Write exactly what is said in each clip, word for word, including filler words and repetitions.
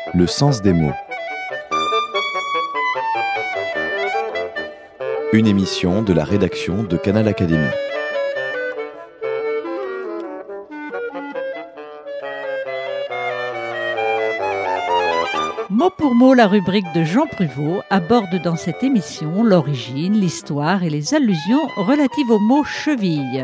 Le sens des mots. Une émission de la rédaction de Canal Académie. Mot pour mot, la rubrique de Jean Pruvot aborde dans cette émission l'origine, l'histoire et les allusions relatives au mot cheville.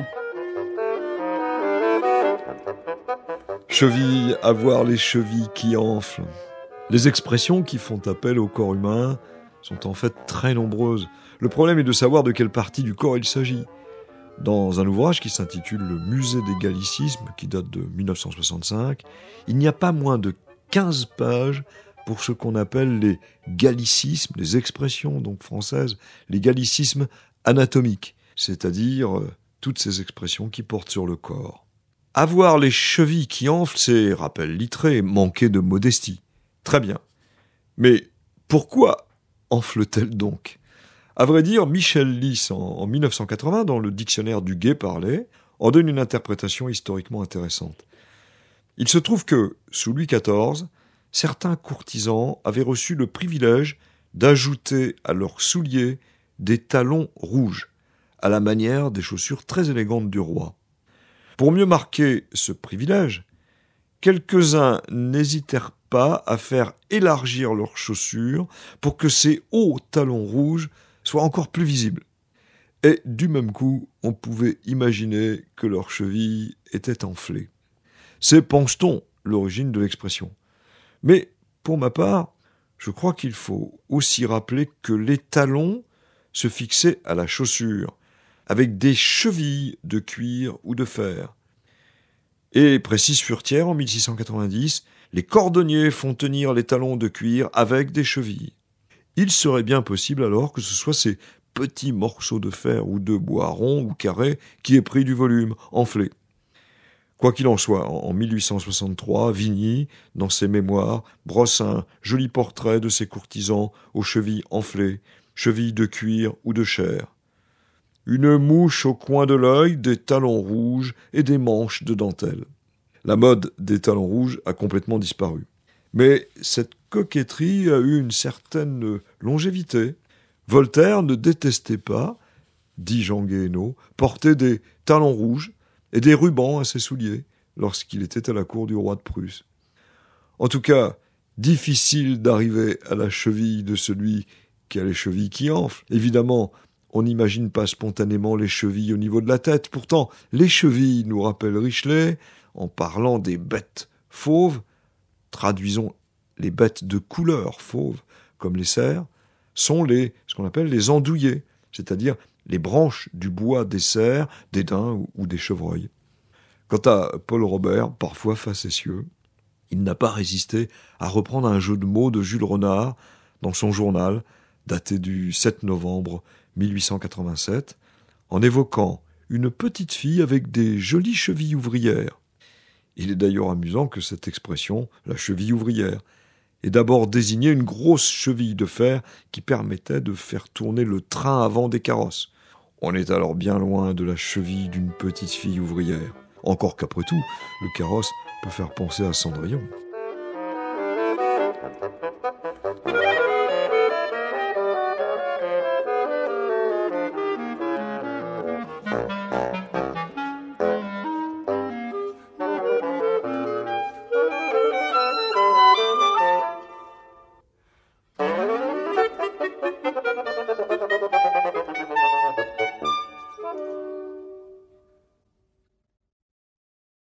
Cheville, avoir les chevilles qui enflent. Les expressions qui font appel au corps humain sont en fait très nombreuses. Le problème est de savoir de quelle partie du corps il s'agit. Dans un ouvrage qui s'intitule « Le musée des gallicismes », qui date de dix-neuf cent soixante-cinq, il n'y a pas moins de quinze pages pour ce qu'on appelle les gallicismes, les expressions donc françaises, les gallicismes anatomiques, c'est-à-dire euh, toutes ces expressions qui portent sur le corps. Avoir les chevilles qui enflent, c'est, rappel littré, manquer de modestie. Très bien. Mais pourquoi enfle-t-elle donc ? À vrai dire, Michel Lys, en, en dix-neuf cent quatre-vingts, dans le dictionnaire du gai parlé, en donne une interprétation historiquement intéressante. Il se trouve que, sous Louis quatorze, certains courtisans avaient reçu le privilège d'ajouter à leurs souliers des talons rouges, à la manière des chaussures très élégantes du roi. Pour mieux marquer ce privilège, quelques-uns n'hésitèrent pas à faire élargir leurs chaussures pour que ces hauts talons rouges soient encore plus visibles. Et du même coup, on pouvait imaginer que leurs chevilles étaient enflées. C'est, pense-t-on, l'origine de l'expression. Mais, pour ma part, je crois qu'il faut aussi rappeler que les talons se fixaient à la chaussure, avec des chevilles de cuir ou de fer. Et, précise Furetière, en dix-six cent quatre-vingt-dix, les cordonniers font tenir les talons de cuir avec des chevilles. Il serait bien possible alors que ce soit ces petits morceaux de fer ou de bois ronds ou carrés qui aient pris du volume, enflé. Quoi qu'il en soit, en mille huit cent soixante-trois, Vigny, dans ses mémoires, brosse un joli portrait de ces courtisans aux chevilles enflées, chevilles de cuir ou de chair. Une mouche au coin de l'œil, des talons rouges et des manches de dentelle. La mode des talons rouges a complètement disparu. Mais cette coquetterie a eu une certaine longévité. Voltaire ne détestait pas, dit Jean Guéhenno, porter des talons rouges et des rubans à ses souliers lorsqu'il était à la cour du roi de Prusse. En tout cas, difficile d'arriver à la cheville de celui qui a les chevilles qui enflent. Évidemment, on n'imagine pas spontanément les chevilles au niveau de la tête. Pourtant, les chevilles, nous rappelle Richelet, en parlant des bêtes fauves, traduisons les bêtes de couleur fauve, comme les cerfs, sont les, ce qu'on appelle les andouillés, c'est-à-dire les branches du bois des cerfs, des daims ou, ou des chevreuils. Quant à Paul Robert, parfois facétieux, il n'a pas résisté à reprendre un jeu de mots de Jules Renard dans son journal, daté du sept novembre mille huit cent quatre-vingt-sept, en évoquant une petite fille avec des jolies chevilles ouvrières. Il est d'ailleurs amusant que cette expression, la cheville ouvrière, ait d'abord désigné une grosse cheville de fer qui permettait de faire tourner le train avant des carrosses. On est alors bien loin de la cheville d'une petite fille ouvrière. Encore qu'après tout, le carrosse peut faire penser à Cendrillon.